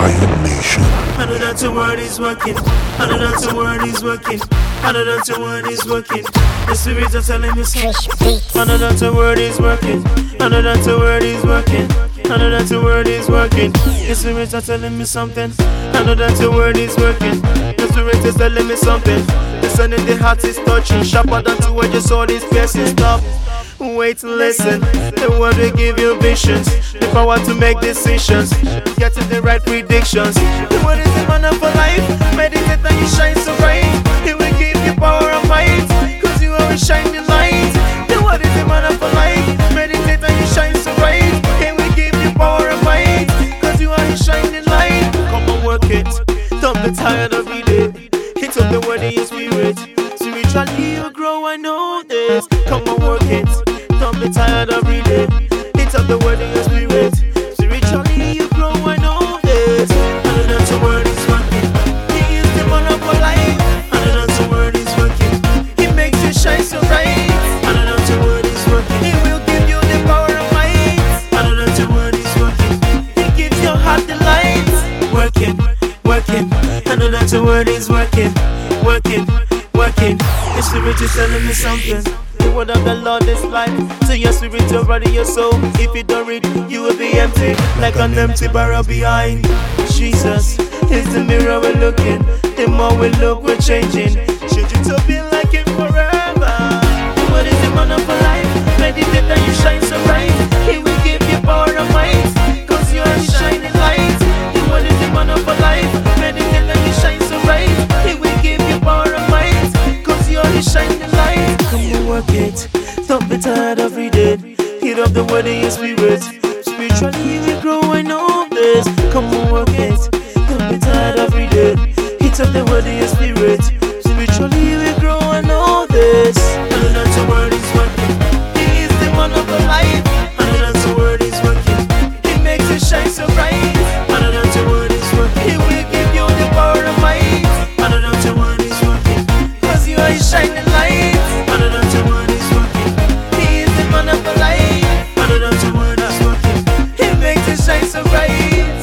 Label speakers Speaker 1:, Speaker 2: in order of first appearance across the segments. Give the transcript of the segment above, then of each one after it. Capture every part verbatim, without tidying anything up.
Speaker 1: Zion Nation.
Speaker 2: I know that the word is working. I know that the word is working. I know that the word is working. The spirits are telling me something. I know that the word is working. I know that the word is working. I know that the word is working. The spirits are telling me something. I know that the word is working. The spirit is telling me something. The sun in the heart is touching. Sharper than two-edged sword is piercing. Stop. Wait, listen. The word will give you visions, the power to make decisions, getting the right predictions. The word is the manna for life. Meditate and you shine so bright. It will give you power and might, cause you always shine the light. The word is the manna for life. Meditate and you shine so bright. It will give you power and might, cause you always shine the light. Come and work it. Don't be tired of reading. Hit up the word in your spirit. Spiritually you grow, I know this. Come and work it. Don't be tired of reading. Hit up the word in your spirit. Spiritually you grow, I know this. I know that the word is working. He is the manna for life. I know that the word is working. He makes you shine so bright. I know that the word is working. He will give you the power of might. I know that the word is working. He gives your heart the light. Working, working. I know that the word is working. Working, working. The spirit is telling me something. The word of the Lord is life to your spirit, your body, your soul. If you don't read, you will be empty, like an empty barrel behind. Jesus is the mirror we're looking. The more we look, we're changing. Should you to be like Him forever? The word is the manna for life. Meditate and you shine so bright. He will give you power and might, cause you are the shining light. The word is the manna for life. Meditate and you shine so bright. He will give you power and might, cause you are the shining light. Come and work it. Don't be tired of reading. Heat up the word in your spirit. Spiritually you will grow, I know this. Come and work it. Don't be tired of reading. Heat up the word in your spirit. Spiritually you will grow, I know this. I know that the word is working. He is the man of the life. I know that the word is working. He makes you shine so bright. I know that the word is working. He will give you the power of might. I know that the word is working, cause you are shining light. I know that the word is working. He is the man of the light. I know that the word is working. He makes you shine so bright.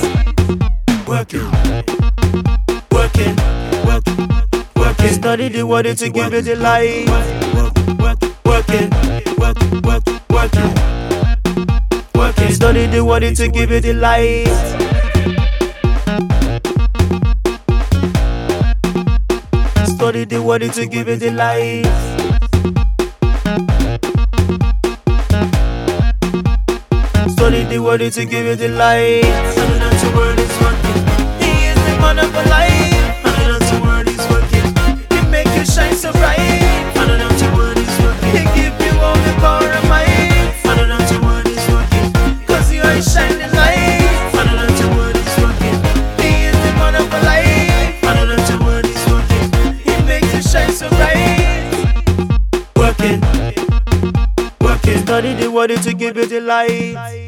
Speaker 2: Working, working, working, working. Study the word to give you the light. Working, working, working, working, working. Study the word to give you the light. Study the word to give you the light. Study the word to give you the light. I know that the word is working. He is the man of the light. I know that the word is working. He makes you shine so bright. I know that the word is working. He gives you all the power and might. I know that the word is working, cause you are shining light. I know that the word is working. He is the man of the light. I know that the word is working. He makes you shine so bright. Working, working. Study the word to give you the light.